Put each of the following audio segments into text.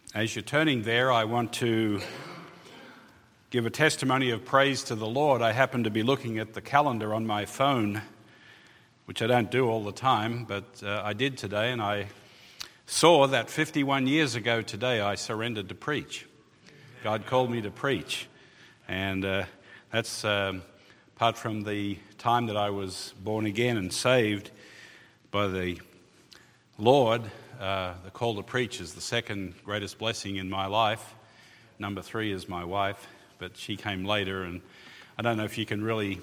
As you're turning there, I want to give a testimony of praise to the Lord. I happen to be looking at the calendar on my phone, which I don't do all the time, but I did today, and I saw that 51 years ago today I surrendered to preach. God called me to preach, and that's apart from the time that I was born again and saved by the Lord. The call to preach is the second greatest blessing in my life. Number 3 is my wife, but she came later, and I don't know if you can really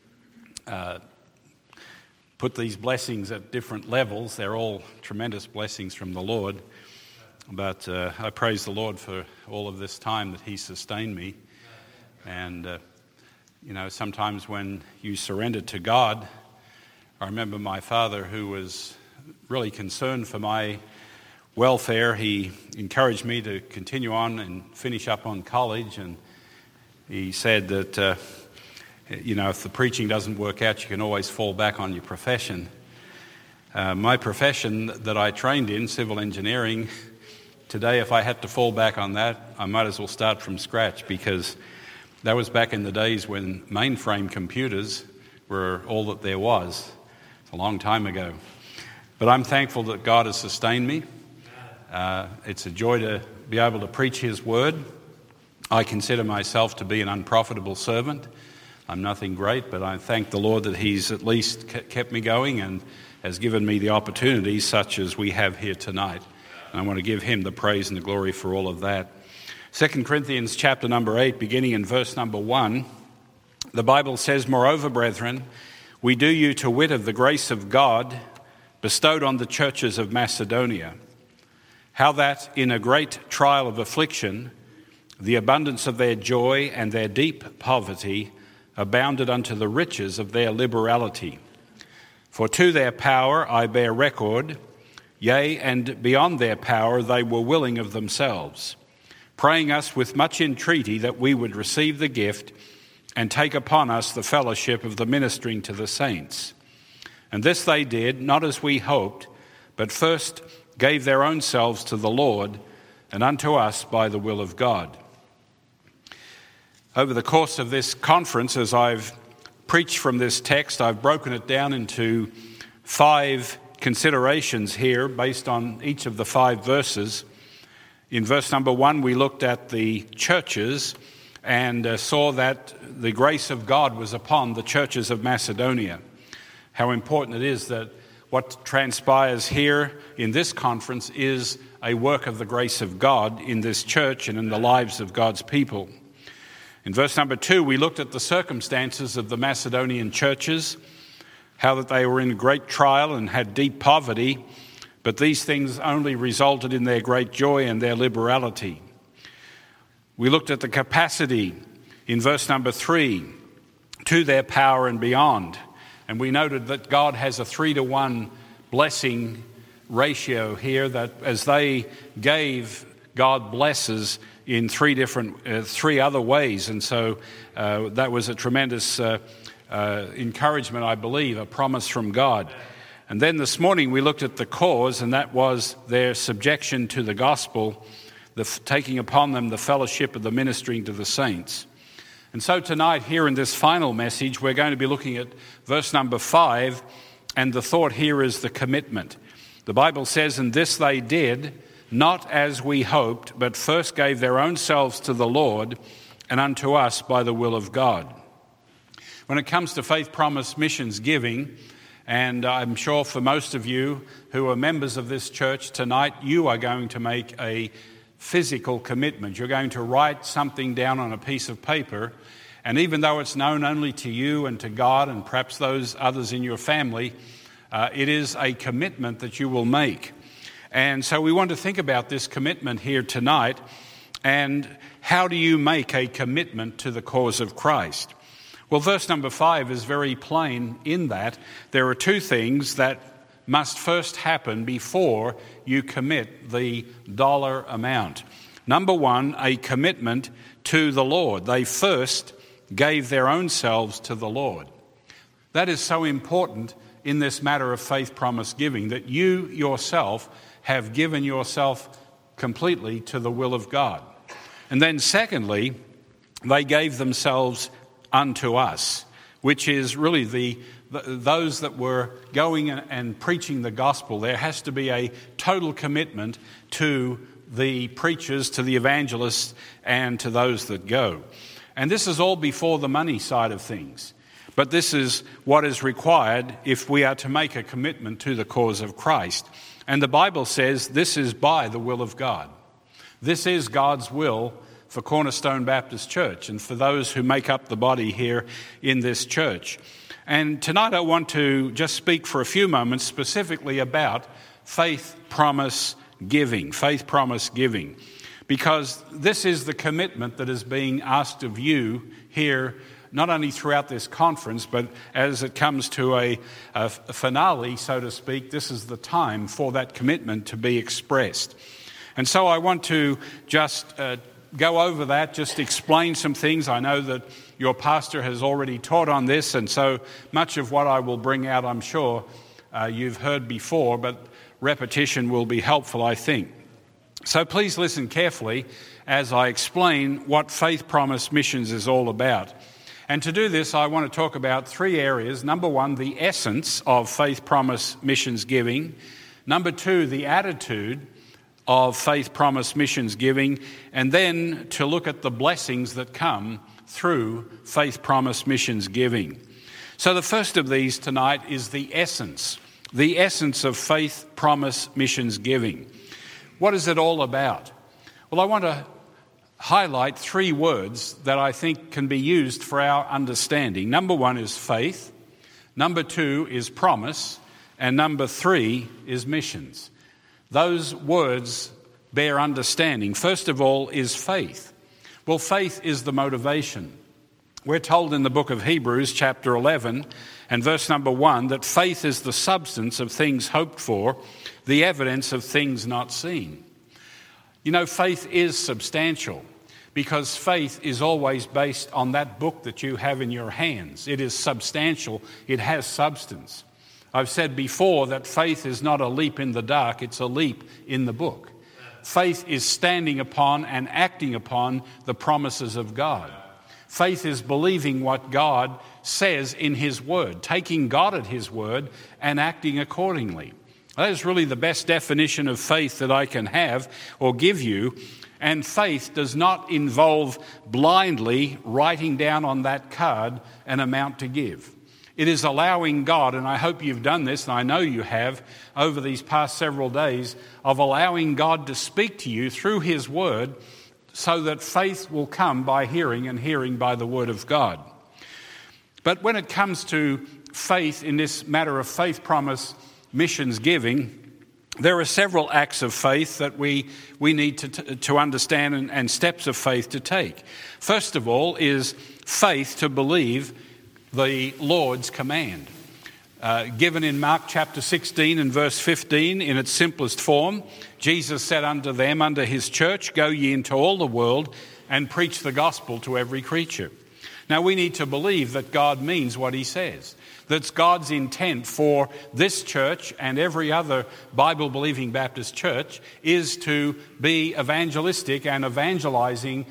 put these blessings at different levels. They're all tremendous blessings from the Lord, but I praise the Lord for all of this time that He sustained me. And sometimes when you surrender to God, I remember my father, who was really concerned for my welfare. He encouraged me to continue on and finish up on college, and he said that if the preaching doesn't work out, you can always fall back on your profession. My profession that I trained in, civil engineering, today if I had to fall back on that, I might as well start from scratch, because that was back in the days when mainframe computers were all that there was. It's a long time ago. But I'm thankful that God has sustained me. It's a joy to be able to preach His word. I consider myself to be an unprofitable servant. I'm nothing great, but I thank the Lord that He's at least kept me going and has given me the opportunities such as we have here tonight. And I want to give Him the praise and the glory for all of that. 2 Corinthians chapter number 8, beginning in verse number 1, the Bible says, "Moreover, brethren, we do you to wit of the grace of God bestowed on the churches of Macedonia, how that in a great trial of affliction, the abundance of their joy and their deep poverty abounded unto the riches of their liberality. For to their power I bear record, yea, and beyond their power they were willing of themselves, praying us with much entreaty that we would receive the gift and take upon us the fellowship of the ministering to the saints. And this they did, not as we hoped, but first gave their own selves to the Lord, and unto us by the will of God." Over the course of this conference, as I've preached from this text, I've broken it down into 5 considerations here based on each of the 5 verses. In verse number 1, we looked at the churches and saw that the grace of God was upon the churches of Macedonia. How important it is that what transpires here in this conference is a work of the grace of God in this church and in the lives of God's people. In verse number 2, we looked at the circumstances of the Macedonian churches, how that they were in great trial and had deep poverty, but these things only resulted in their great joy and their liberality. We looked at the capacity in verse number 3, to their power and beyond. And we noted that God has a 3-to-1 blessing ratio here, that as they gave, God blesses in 3 other ways. And so that was a tremendous encouragement, I believe, a promise from God. And then this morning we looked at the cause, and that was their subjection to the gospel, taking upon them the fellowship of the ministering to the saints. And so tonight, here in this final message, we're going to be looking at verse number 5, and the thought here is the commitment. The Bible says, "And this they did, not as we hoped, but first gave their own selves to the Lord, and unto us by the will of God." When it comes to Faith Promise missions giving, and I'm sure for most of you who are members of this church tonight, you are going to make a physical commitment. You're going to write something down on a piece of paper, and even though it's known only to you and to God and perhaps those others in your family, it is a commitment that you will make. And so we want to think about this commitment here tonight, and how do you make a commitment to the cause of Christ? Well, verse number 5 is very plain in that there are 2 things that must first happen before you commit the dollar amount. Number 1, a commitment to the Lord. They first gave their own selves to the Lord. That is so important in this matter of faith promise giving, that you yourself have given yourself completely to the will of God. And then secondly, they gave themselves unto us, which is really those that were going and preaching the gospel. There has to be a total commitment to the preachers, to the evangelists, and to those that go. And this is all before the money side of things. But this is what is required if we are to make a commitment to the cause of Christ. And the Bible says this is by the will of God. This is God's will for Cornerstone Baptist Church and for those who make up the body here in this church. And tonight I want to just speak for a few moments specifically about faith promise giving, because this is the commitment that is being asked of you here, not only throughout this conference, but as it comes to a finale, so to speak, this is the time for that commitment to be expressed. And so I want to just go over that, just explain some things. I know that your pastor has already taught on this, and so much of what I will bring out, I'm sure, you've heard before, but repetition will be helpful, I think. So please listen carefully as I explain what Faith Promise Missions is all about. And to do this, I want to talk about three areas. Number one, the essence of Faith Promise Missions giving. Number two, the attitude of Faith Promise Missions giving. And then to look at the blessings that come through Faith Promise Missions giving. So the first of these tonight is the essence of Faith Promise Missions giving. What is it all about? Well, I want to highlight three words that I think can be used for our understanding. Number one is faith. Number two is promise. And number three is missions. Those words bear understanding. First of all is faith. Well, faith is the motivation. We're told in the book of Hebrews, chapter 11, and verse number 1, that faith is the substance of things hoped for, the evidence of things not seen. You know, faith is substantial because faith is always based on that book that you have in your hands. It is substantial. It has substance. I've said before that faith is not a leap in the dark, it's a leap in the book. Faith is standing upon and acting upon the promises of God. Faith is believing what God says in His Word, taking God at His Word and acting accordingly. That is really the best definition of faith that I can have or give you. And faith does not involve blindly writing down on that card an amount to give. It is allowing God, and I hope you've done this, and I know you have, over these past several days, of allowing God to speak to you through His Word so that faith will come by hearing and hearing by the Word of God. But when it comes to faith in this matter of faith promise missions giving, there are several acts of faith that we need to understand and steps of faith to take. First of all is faith to believe the Lord's command. Given in Mark chapter 16 and verse 15 in its simplest form, Jesus said unto them, unto His church, go ye into all the world and preach the gospel to every creature. Now we need to believe that God means what He says. That's God's intent for this church and every other Bible-believing Baptist church is to be evangelistic and evangelizing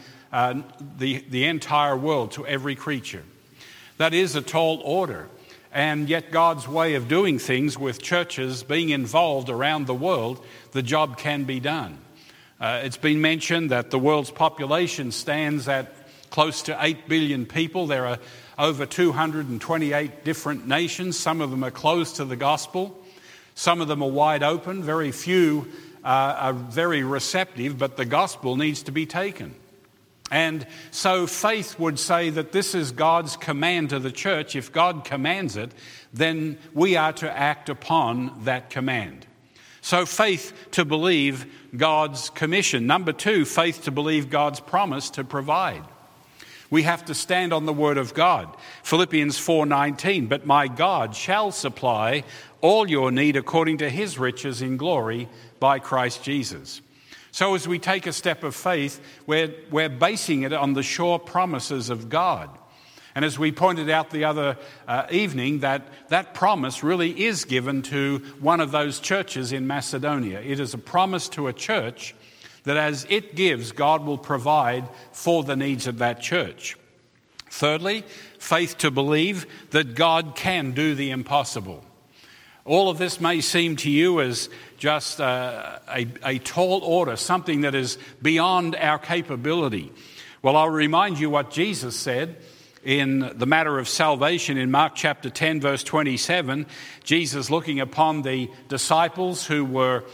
the entire world to every creature. That is a tall order. And yet God's way of doing things with churches being involved around the world, the job can be done. It's been mentioned that the world's population stands at close to 8 billion people. There are over 228 different nations. Some of them are closed to the gospel. Some of them are wide open. Very few are very receptive, but the gospel needs to be taken. And so faith would say that this is God's command to the church. If God commands it, then we are to act upon that command. So faith to believe God's commission. Number two, faith to believe God's promise to provide. We have to stand on the word of God. Philippians 4:19, but my God shall supply all your need according to His riches in glory by Christ Jesus. So as we take a step of faith, we're basing it on the sure promises of God. And as we pointed out the other evening, that promise really is given to one of those churches in Macedonia. It is a promise to a church that as it gives, God will provide for the needs of that church. Thirdly, faith to believe that God can do the impossible. All of this may seem to you as just a tall order, something that is beyond our capability. Well, I'll remind you what Jesus said in the matter of salvation in Mark chapter 10, verse 27. Jesus looking upon the disciples who were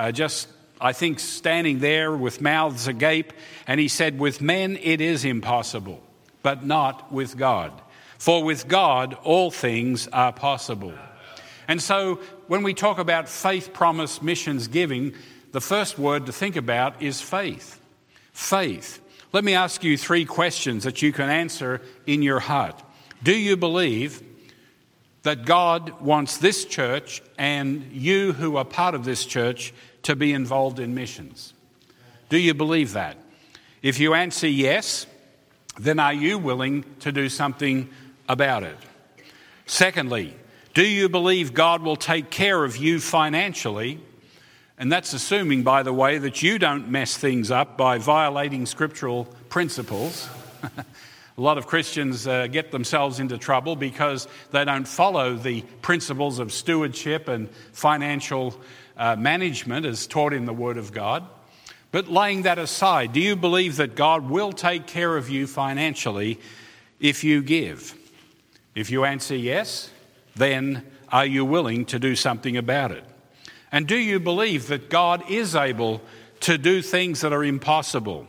standing there with mouths agape, and he said, "With men it is impossible, but not with God. For with God all things are possible." And so when we talk about faith, promise, missions, giving, the first word to think about is faith. Faith. Let me ask you 3 questions that you can answer in your heart. Do you believe that God wants this church and you who are part of this church to be involved in missions? Do you believe that? If you answer yes, then are you willing to do something about it? Secondly, do you believe God will take care of you financially? And that's assuming, by the way, that you don't mess things up by violating scriptural principles. A lot of Christians get themselves into trouble because they don't follow the principles of stewardship and financial management as taught in the Word of God. But laying that aside, do you believe that God will take care of you financially if you give? If you answer yes, then are you willing to do something about it? And do you believe that God is able to do things that are impossible?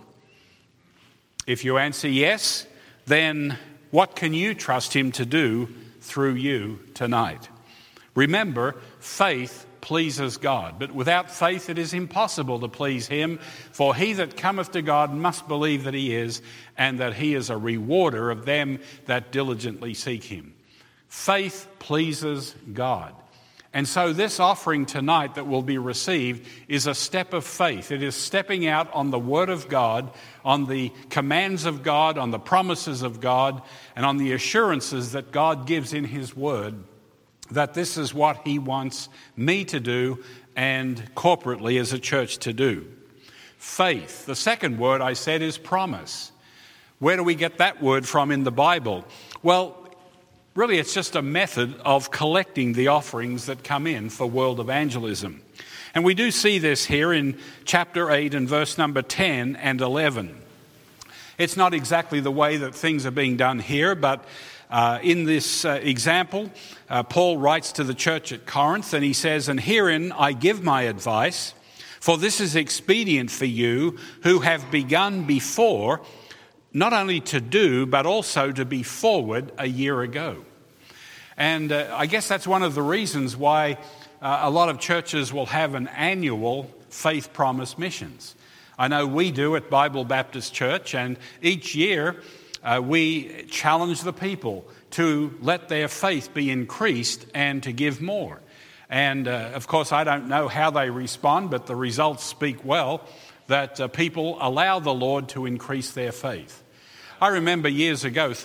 If you answer yes, then what can you trust Him to do through you tonight? Remember, faith pleases God, but without faith it is impossible to please Him. For he that cometh to God must believe that He is, and that He is a rewarder of them that diligently seek Him. Faith pleases God. And so this offering tonight that will be received is a step of faith. It is stepping out on the Word of God, on the commands of God, on the promises of God, and on the assurances that God gives in His Word, that this is what He wants me to do and corporately as a church to do. Faith. The second word I said is promise. Where do we get that word from in the Bible? Well, really, it's just a method of collecting the offerings that come in for world evangelism. And we do see this here in chapter 8 and verse number 10 and 11. It's not exactly the way that things are being done here, but in this example, Paul writes to the church at Corinth and he says, "And herein I give my advice, for this is expedient for you who have begun before, not only to do, but also to be forward a year ago." And I guess that's one of the reasons why a lot of churches will have an annual faith promise missions. I know we do at Bible Baptist Church, and each year we challenge the people to let their faith be increased and to give more. And of course, I don't know how they respond, but the results speak well that people allow the Lord to increase their faith. I remember years ago,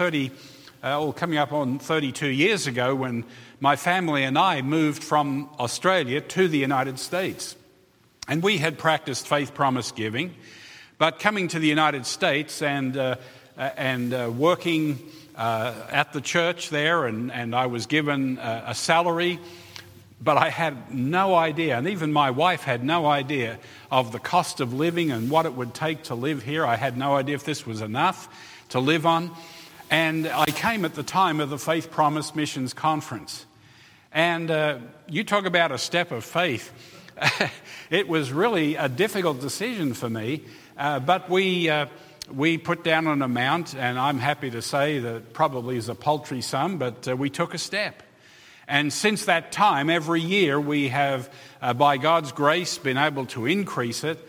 coming up on 32 years ago, when my family and I moved from Australia to the United States. And we had practiced faith promise giving, but coming to the United States and working at the church there, and I was given a salary, but I had no idea, and even my wife had no idea of the cost of living and what it would take to live here. I had no idea if this was enough to live on. And I came at the time of the Faith Promise Missions Conference. And you talk about a step of faith. It was really a difficult decision for me, but we put down an amount, and I'm happy to say that it probably is a paltry sum, but we took a step. And since that time, every year we have, by God's grace, been able to increase it.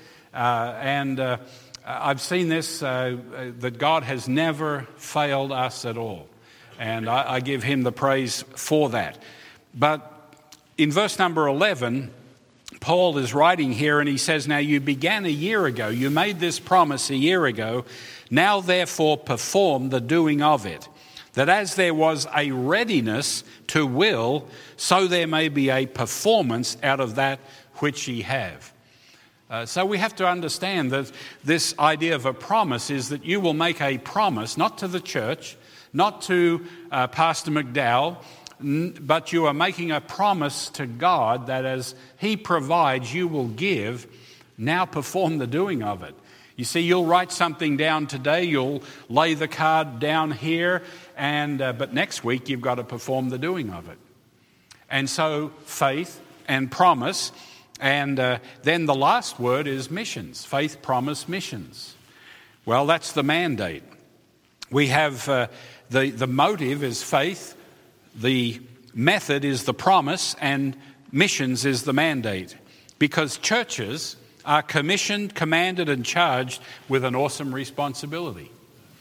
I've seen this, that God has never failed us at all. And I give Him the praise for that. But in verse number 11, Paul is writing here and he says, "Now you began a year ago. You made this promise a year ago. Now therefore perform the doing of it. That as there was a readiness to will, so there may be a performance out of that which ye have." So we have to understand that this idea of a promise is that you will make a promise, not to the church, not to Pastor McDowell, but you are making a promise to God that as He provides, you will give. Now perform the doing of it. You see, you'll write something down today, you'll lay the card down here, but next week you've got to perform the doing of it. And so faith and promise, and then the last word is missions. Faith, promise, missions. Well, that's the mandate. We have the motive is faith, the method is the promise, and missions is the mandate. Because churches are commissioned, commanded, and charged with an awesome responsibility.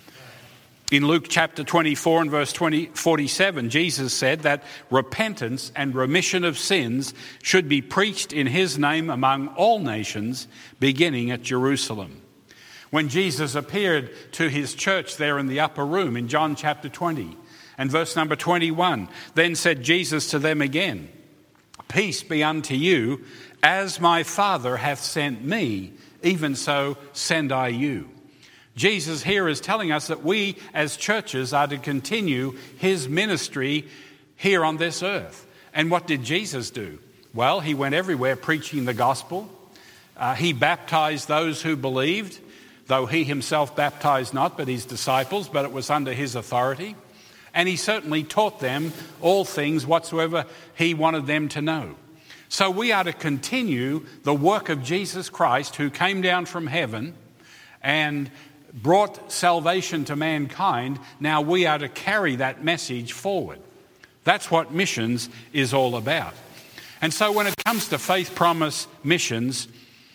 In Luke chapter 24 and verse 47, Jesus said that repentance and remission of sins should be preached in His name among all nations, beginning at Jerusalem. When Jesus appeared to His church there in the upper room in John chapter 20 and verse number 21, then said Jesus to them again, "Peace be unto you, as my Father hath sent me, even so send I you." Jesus here is telling us that we as churches are to continue His ministry here on this earth. And what did Jesus do? Well, He went everywhere preaching the gospel. He baptized those who believed, though He Himself baptized not, but His disciples, but it was under His authority. And He certainly taught them all things whatsoever He wanted them to know. So we are to continue the work of Jesus Christ, who came down from heaven and brought salvation to mankind. Now we are to carry that message forward. That's what missions is all about. And so when it comes to faith, promise, missions,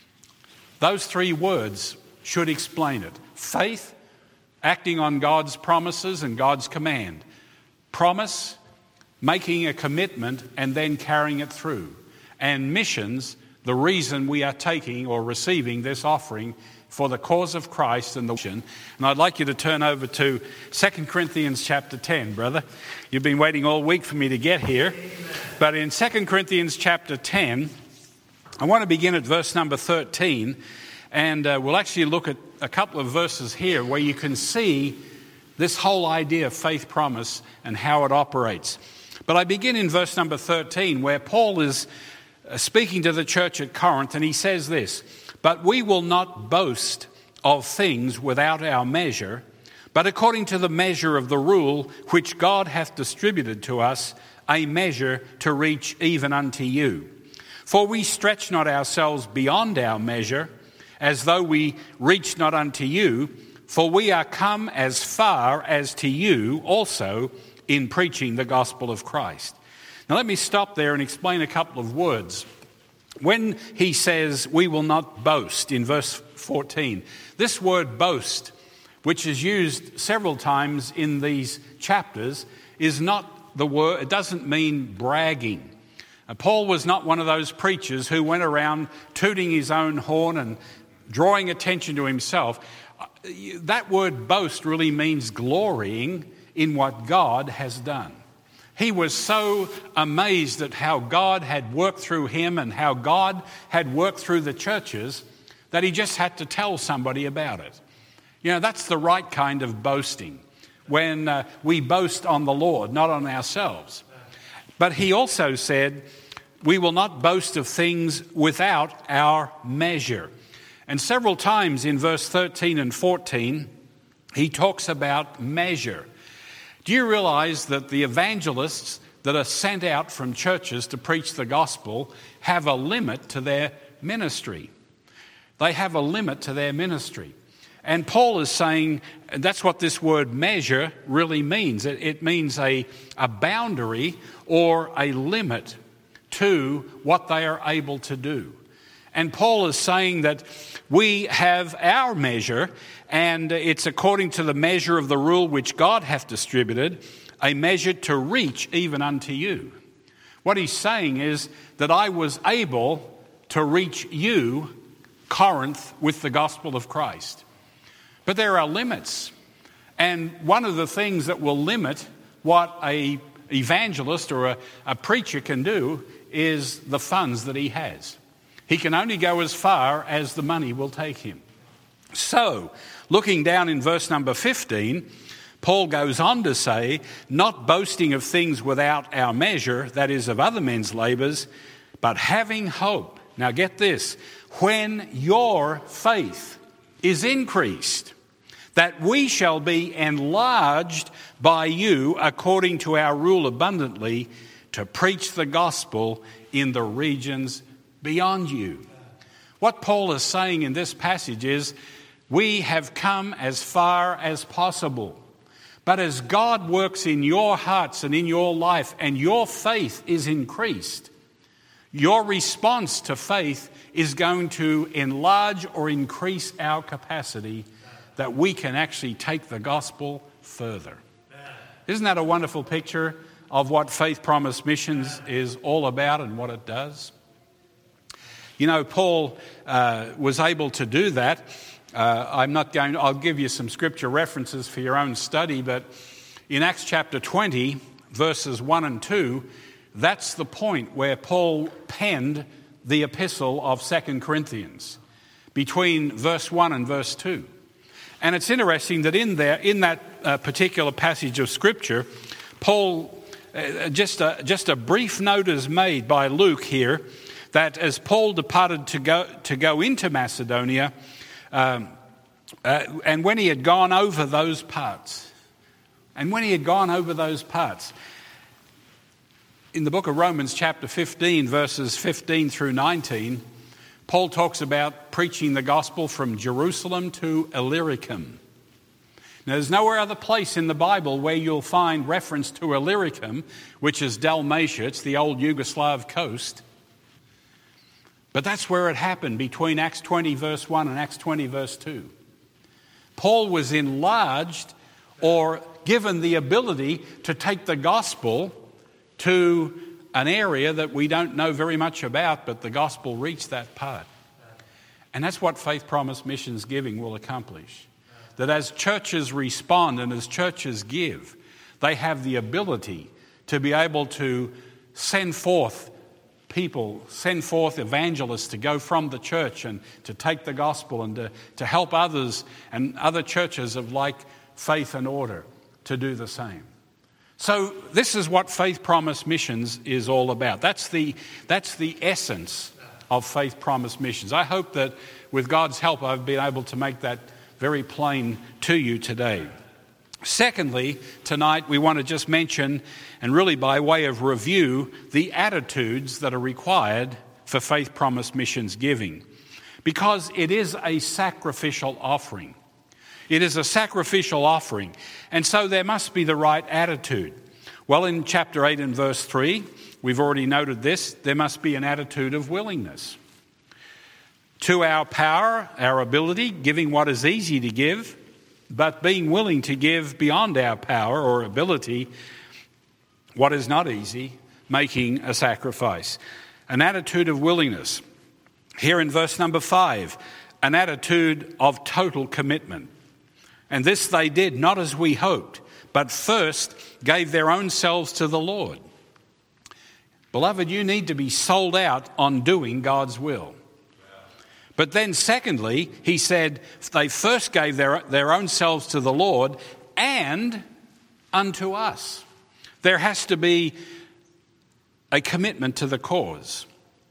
those three words should explain it. Faith, acting on God's promises and God's command. Promise, making a commitment and then carrying it through. And missions, the reason we are taking or receiving this offering for the cause of Christ and the mission. And I'd like you to turn over to 2 Corinthians chapter 10, brother. You've been waiting all week for me to get here. But in 2 Corinthians chapter 10, I want to begin at verse number 13. And we'll actually look at a couple of verses here where you can see this whole idea of faith, promise, and how it operates. But I begin in verse number 13, where Paul is speaking to the church at Corinth, and he says this, "But we will not boast of things without our measure, but according to the measure of the rule which God hath distributed to us, a measure to reach even unto you. For we stretch not ourselves beyond our measure, as though we reached not unto you, for we are come as far as to you also in preaching the gospel of Christ." Now let me stop there and explain a couple of words. When he says we will not boast in verse 14, this word boast, which is used several times in these chapters, is not the word, it doesn't mean bragging. Paul was not one of those preachers who went around tooting his own horn and drawing attention to himself. That word boast really means glorying in what God has done. He was so amazed at how God had worked through him and how God had worked through the churches that he just had to tell somebody about it. You know, that's the right kind of boasting, when we boast on the Lord, not on ourselves. But he also said, we will not boast of things without our measure. And several times in verse 13 and 14, he talks about measure. Do you realize that the evangelists that are sent out from churches to preach the gospel have a limit to their ministry? They have a limit to their ministry. And Paul is saying, and that's what this word measure really means. It means a boundary or a limit to what they are able to do. And Paul is saying that we have our measure, and it's according to the measure of the rule which God hath distributed, a measure to reach even unto you. What he's saying is that I was able to reach you, Corinth, with the gospel of Christ. But there are limits. And one of the things that will limit what an evangelist or a preacher can do is the funds that he has. He can only go as far as the money will take him. So, looking down in verse number 15, Paul goes on to say, not boasting of things without our measure, that is of other men's labours, but having hope. Now get this, when your faith is increased, that we shall be enlarged by you according to our rule abundantly to preach the gospel in the regions beyond you. What Paul is saying in this passage is, we have come as far as possible. But as God works in your hearts and in your life and your faith is increased, your response to faith is going to enlarge or increase our capacity that we can actually take the gospel further. Isn't that a wonderful picture of what Faith Promise Missions is all about and what it does? You know, Paul was able to do that. I'll give you some scripture references for your own study, but in Acts chapter 20, verses 1 and 2, that's the point where Paul penned the epistle of 2 Corinthians, between verse 1 and verse 2. And it's interesting that in that particular passage of scripture, Paul, just a brief note is made by Luke here, that as Paul departed to go into Macedonia, and when he had gone over those parts, in the book of Romans chapter 15, verses 15 through 19, Paul talks about preaching the gospel from Jerusalem to Illyricum. Now, there's nowhere other place in the Bible where you'll find reference to Illyricum, which is Dalmatia, it's the old Yugoslav coast. But that's where it happened between Acts 20 verse 1 and Acts 20 verse 2. Paul was enlarged or given the ability to take the gospel to an area that we don't know very much about, but the gospel reached that part. And that's what Faith Promise Missions giving will accomplish. That as churches respond and as churches give, they have the ability to be able to send forth evangelists to go from the church and to take the gospel and to help others and other churches of like faith and order to do the same. So this is what Faith Promise Missions is all about. That's the essence of Faith Promise Missions. I hope that with God's help I've been able to make that very plain to you today. Secondly, tonight we want to just mention, and really by way of review, the attitudes that are required for Faith Promise Missions giving. Because it is a sacrificial offering. It is a sacrificial offering. And so there must be the right attitude. Well, in chapter 8 and verse 3, we've already noted this, there must be an attitude of willingness. To our power, our ability, giving what is easy to give, but being willing to give beyond our power or ability what is not easy, making a sacrifice. An attitude of willingness. Here in verse number 5, an attitude of total commitment. And this they did not as we hoped, but first gave their own selves to the Lord. Beloved, you need to be sold out on doing God's will. But then secondly, he said they first gave their own selves to the Lord and unto us. There has to be a commitment to the cause.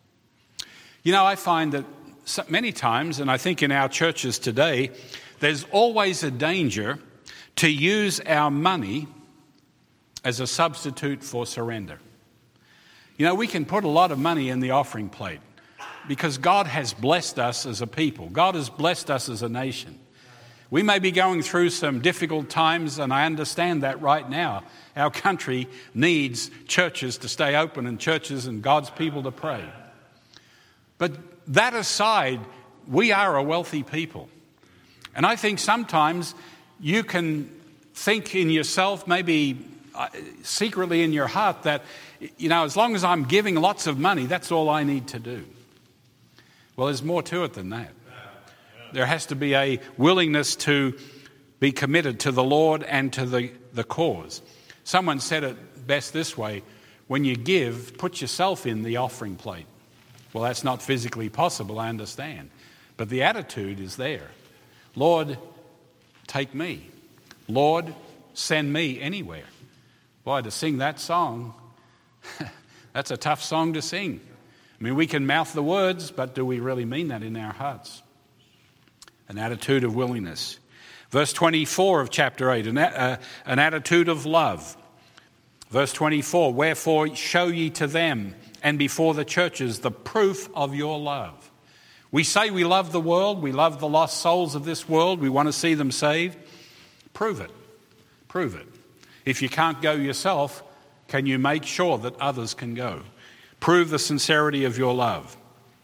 You know, I find that many times, and I think in our churches today, there's always a danger to use our money as a substitute for surrender. You know, we can put a lot of money in the offering plate, because God has blessed us as a people. God has blessed us as a nation. We may be going through some difficult times, and I understand that right now. Our country needs churches to stay open and churches and God's people to pray. But that aside, we are a wealthy people. And I think sometimes you can think in yourself, maybe secretly in your heart, that, you know, as long as I'm giving lots of money, that's all I need to do. Well, there's more to it than that. There has to be a willingness to be committed to the Lord and to the cause. Someone said it best this way: when you give, put yourself in the offering plate. Well, that's not physically possible, I understand. But the attitude is there. Lord, take me. Lord, send me anywhere. Boy, to sing that song, that's a tough song to sing. I mean, we can mouth the words, but do we really mean that in our hearts? An attitude of willingness. Verse 24 of chapter 8, an attitude of love. Verse 24, wherefore show ye to them and before the churches the proof of your love. We say we love the world, we love the lost souls of this world, we want to see them saved. Prove it. Prove it. If you can't go yourself, can you make sure that others can go? Prove the sincerity of your love.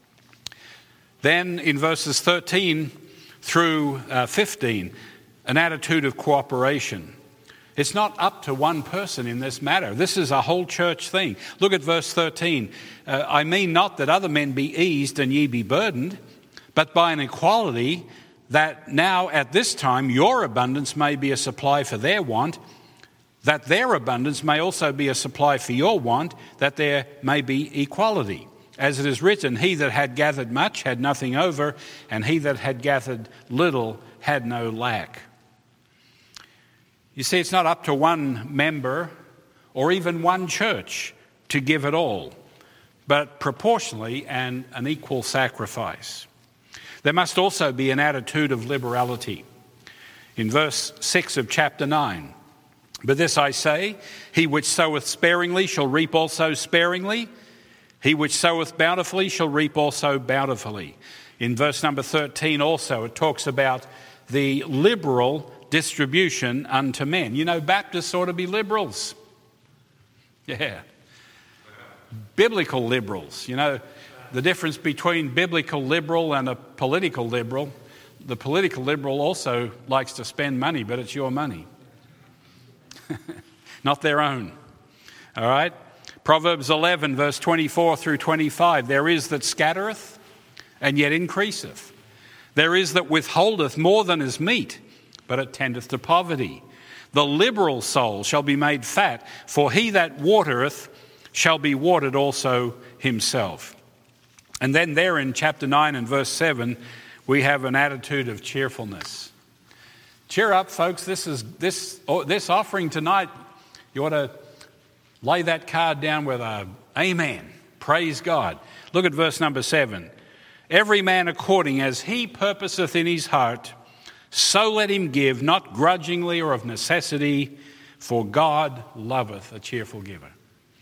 Then in verses 13 through 15, an attitude of cooperation. It's not up to one person in this matter. This is a whole church thing. Look at verse 13. I mean not that other men be eased and ye be burdened, but by an equality that now at this time your abundance may be a supply for their want, that their abundance may also be a supply for your want, that there may be equality. As it is written, he that had gathered much had nothing over, and he that had gathered little had no lack. You see, it's not up to one member or even one church to give it all, but proportionally and an equal sacrifice. There must also be an attitude of liberality. In verse 6 of chapter 9, but this I say, he which soweth sparingly shall reap also sparingly. He which soweth bountifully shall reap also bountifully. In verse number 13 also, it talks about the liberal distribution unto men. You know, Baptists ought to be liberals. Yeah. Biblical liberals. You know, the difference between biblical liberal and a political liberal. The political liberal also likes to spend money, but it's your money. Not their own. All right? Proverbs 11, verse 24 through 25. There is that scattereth and yet increaseth. There is that withholdeth more than is meet, but it tendeth to poverty. The liberal soul shall be made fat, for he that watereth shall be watered also himself. And then there in chapter 9 and verse 7, we have an attitude of cheerfulness. Cheer up, folks. This offering tonight, you ought to lay that card down with a amen. Praise God. Look at verse number 7. Every man according as he purposeth in his heart, so let him give, not grudgingly or of necessity, for God loveth a cheerful giver.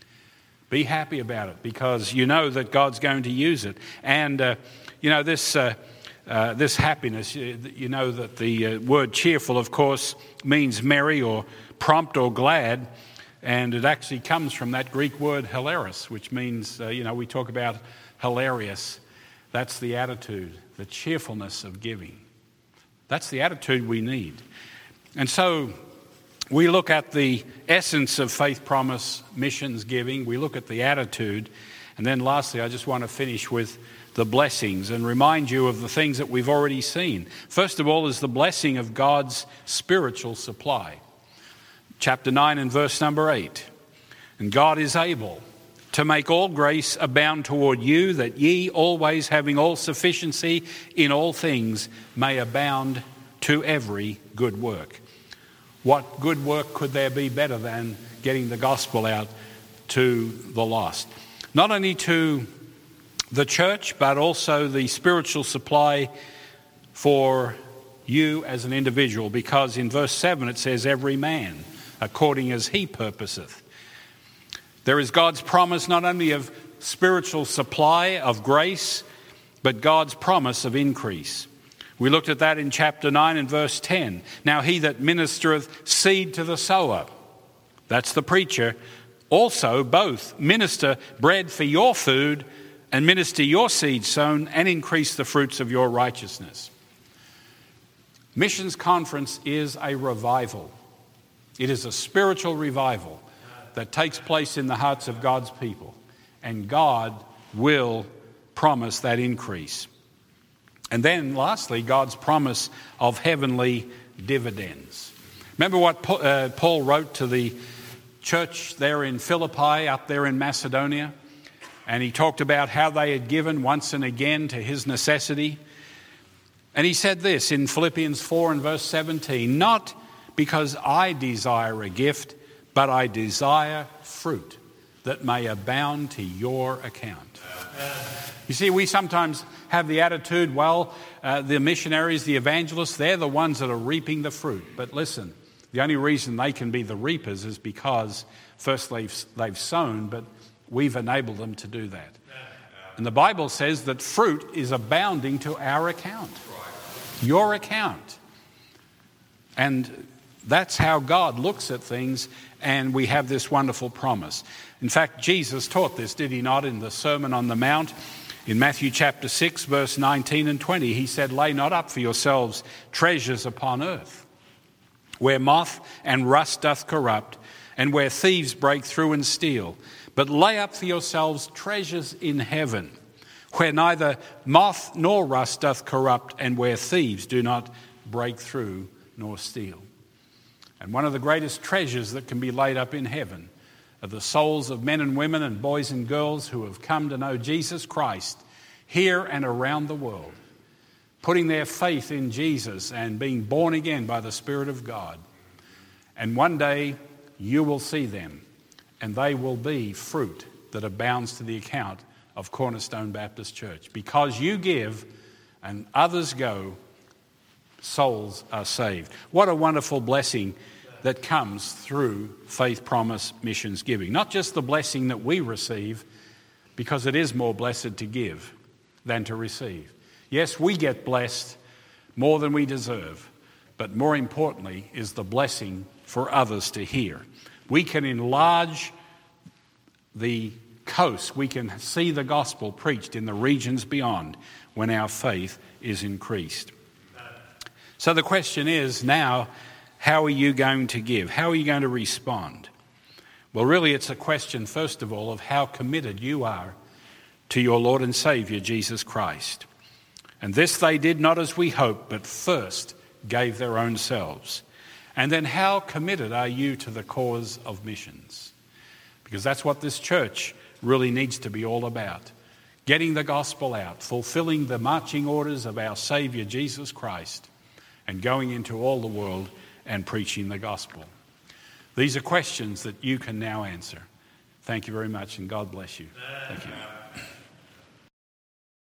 Be happy about it because you know that God's going to use it. And, this happiness, you know that the word cheerful, of course, means merry or prompt or glad. And it actually comes from that Greek word hilaris, which means, we talk about hilarious. That's the attitude, the cheerfulness of giving. That's the attitude we need. And so we look at the essence of faith promise missions giving. We look at the attitude. And then lastly, I just want to finish with the blessings and remind you of the things that we've already seen. First of all is the blessing of God's spiritual supply. Chapter 9 and verse number 8. And God is able to make all grace abound toward you, that ye always having all sufficiency in all things may abound to every good work. What good work could there be better than getting the gospel out to the lost? Not only to the church, but also the spiritual supply for you as an individual, because in verse 7 it says, every man according as he purposeth. There is God's promise not only of spiritual supply of grace, but God's promise of increase. We looked at that in chapter 9 and verse 10. Now he that ministereth seed to the sower, that's the preacher, also both minister bread for your food and minister your seed sown and increase the fruits of your righteousness. Missions conference is a revival. It is a spiritual revival that takes place in the hearts of God's people. And God will promise that increase. And then lastly, God's promise of heavenly dividends. Remember what Paul wrote to the church there in Philippi, up there in Macedonia? And he talked about how they had given once and again to his necessity. And he said this in Philippians 4 and verse 17, "Not because I desire a gift, but I desire fruit that may abound to your account." You see, we sometimes have the attitude, the missionaries, the evangelists, they're the ones that are reaping the fruit. But listen, the only reason they can be the reapers is because first they've sown, but we've enabled them to do that. And the Bible says that fruit is abounding to our account, your account. And that's how God looks at things, and we have this wonderful promise. In fact, Jesus taught this, did he not, in the Sermon on the Mount? In Matthew chapter 6, verse 19 and 20, he said, "Lay not up for yourselves treasures upon earth, where moth and rust doth corrupt, and where thieves break through and steal. But lay up for yourselves treasures in heaven, where neither moth nor rust doth corrupt, and where thieves do not break through nor steal." And one of the greatest treasures that can be laid up in heaven are the souls of men and women and boys and girls who have come to know Jesus Christ here and around the world, putting their faith in Jesus and being born again by the Spirit of God. And one day you will see them, and they will be fruit that abounds to the account of Cornerstone Baptist Church. Because you give and others go, souls are saved. What a wonderful blessing that comes through Faith Promise Missions giving. Not just the blessing that we receive, because it is more blessed to give than to receive. Yes, we get blessed more than we deserve, but more importantly is the blessing for others to hear. We can enlarge the coast. We can see the gospel preached in the regions beyond when our faith is increased. So the question is now, how are you going to give? How are you going to respond? Well, really it's a question, first of all, of how committed you are to your Lord and Saviour, Jesus Christ. And this they did not as we hoped, but first gave their own selves. And then how committed are you to the cause of missions? Because that's what this church really needs to be all about. Getting the gospel out, fulfilling the marching orders of our Saviour Jesus Christ, and going into all the world and preaching the gospel. These are questions that you can now answer. Thank you very much, and God bless you. Thank you.